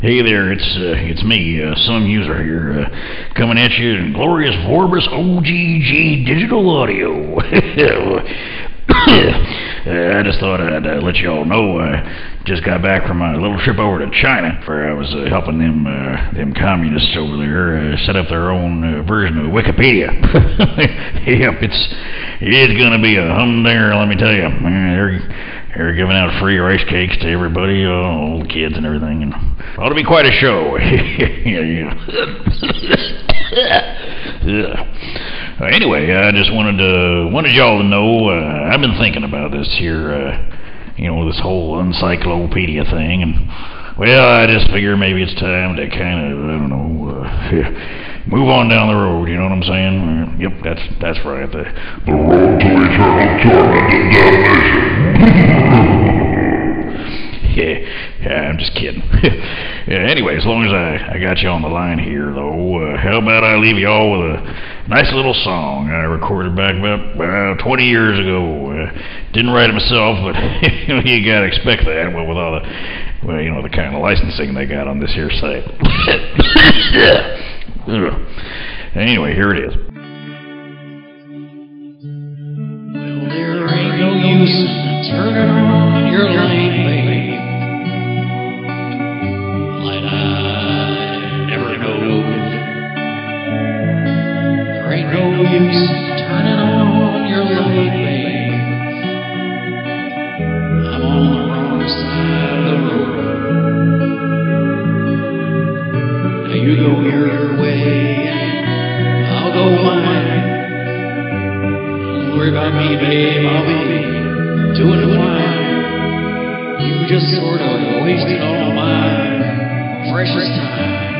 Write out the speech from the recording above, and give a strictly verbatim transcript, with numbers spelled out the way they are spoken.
Hey there, it's uh, it's me, uh, Some User here, uh, coming at you in glorious Vorbis O G G digital audio. uh, I just thought I'd uh, let you all know I just got back from my little trip over to China, where I was uh, helping them uh, them communists over there uh, set up their own uh, version of Wikipedia. Yep, it's it's gonna be a humdinger, let me tell you. They're They're giving out free rice cakes to everybody, uh, all the kids and everything, and ought to be quite a show. yeah, yeah. uh, anyway, I just wanted to wanted y'all to know uh, I've been thinking about this here, uh, you know, this whole encyclopedia thing, and well, I just figure maybe it's time to kind of, I don't know, uh, move on down the road. You know what I'm saying? Uh, yep, that's that's right. The, the road to eternal torment and damnation. yeah, yeah, I'm just kidding. yeah, anyway, as long as I, I got you on the line here, though, uh, how about I leave you all with a nice little song I recorded back about uh, twenty years ago. Uh, didn't write it myself, but you gotta expect that. Well, with all the, well, you know, the kind of licensing they got on this here site. Anyway, here it is. Well, there ain't no use in turning on your light, babe, like I never knowed. There ain't no use in turning on your light, babe. I'm on the wrong side of the road. Now you go your way, I'll go mine. Don't worry about me, babe, I'll be doing fine. You just sort of wasted all my precious time.